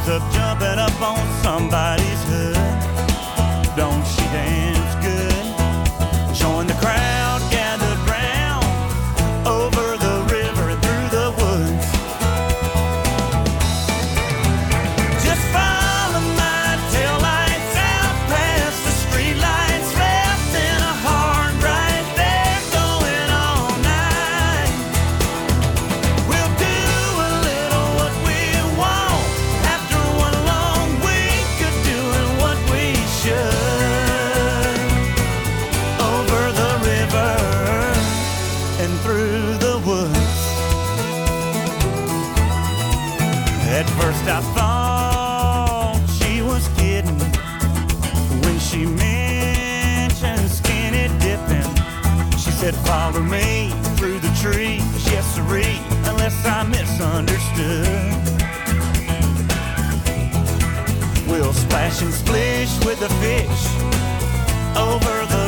ends up jumping up on somebody's hood. Don't she dance good? Join the crowd gathered round over the river and through the woods. Just follow my tail lights out past the street lights, left in a hard right there, going all night. We'll do a little what we want after one long week of doing what we should. Over the river and through the woods. At first I thought she was kidding when she mentioned skinny dipping. She said, follow me through the trees, yes sirree, unless I misunderstood. We'll splash and splish with the fish over the